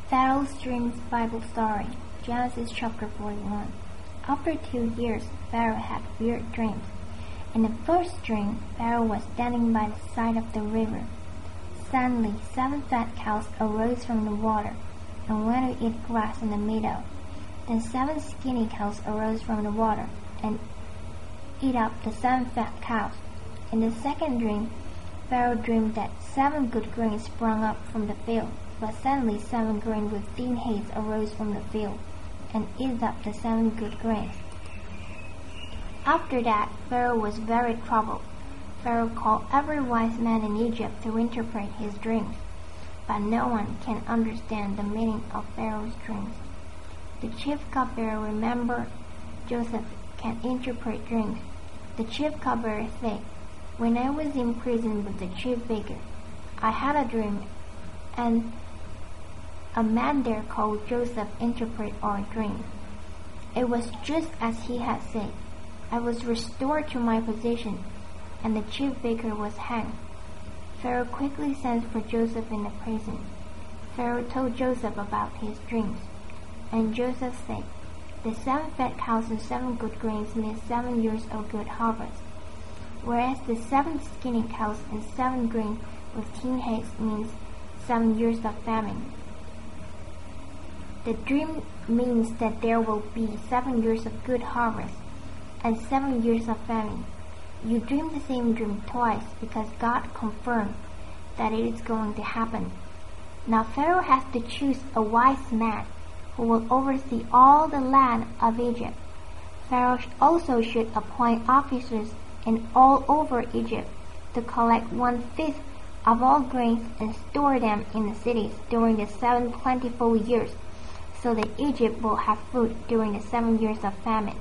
Pharaoh's Dreams Bible Story, Genesis chapter 41. After 2 years, Pharaoh had weird dreams. In the first dream, Pharaoh was standing by the side of the river. Suddenly, 7 fat cows arose from the water and went to eat grass in the meadow. Then 7 skinny cows arose from the water and ate up the 7 fat cows. In the second dream, Pharaoh dreamed that 7 good grains sprung up from the field, but suddenly 7 grains with thin heads arose from the field and ate up the 7 good grains. After that, Pharaoh was very troubled. Pharaoh called every wise man in Egypt to interpret his dreams, but no one can understand the meaning of Pharaoh's dreams. The chief cupbearer remembered Joseph can interpret dreams. The chief cupbearer said, "When I was in prison with the chief baker, I had a dream, and a man there called Joseph interpreted our dream. It was just as he had said. I was restored to my position, and the chief baker was hanged." Pharaoh quickly sent for Joseph in the prison. Pharaoh told Joseph about his dreams, and Joseph said, "The 7 fat cows and 7 good grains mean 7 years of good harvest, whereas the 7 skinny cows and 7 grains with thin heads means 7 years of famine." The dream means that there will be 7 years of good harvest and 7 years of famine. You dream the same dream twice because God confirmed that it is going to happen. Now Pharaoh has to choose a wise man who will oversee all the land of Egypt. Pharaoh also should appoint officers in all over Egypt to collect 1/5 of all grains and store them in the cities during the 7 plentiful years, so that Egypt will have food during the 7 years of famine.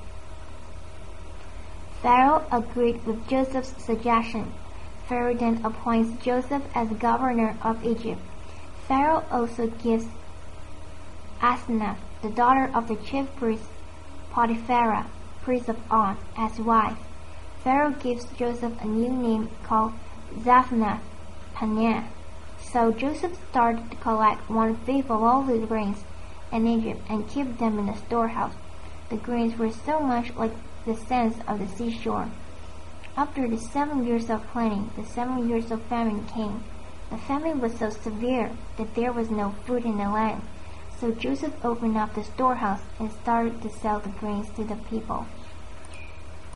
Pharaoh agreed with Joseph's suggestion. Pharaoh then appoints Joseph as governor of Egypt. Pharaoh also gives Asenath, the daughter of the chief priest Potipharah, priest of On, as wife. Pharaoh gives Joseph a new name called Zaphnath-Paneah. So Joseph started to collect 1/5 of all the grains in Egypt and keep them in the storehouse. The grains were so much like the sands of the seashore. After the 7 years of plenty, the 7 years of famine came. The famine was so severe that there was no food in the land. So Joseph opened up the storehouse and started to sell the grains to the people.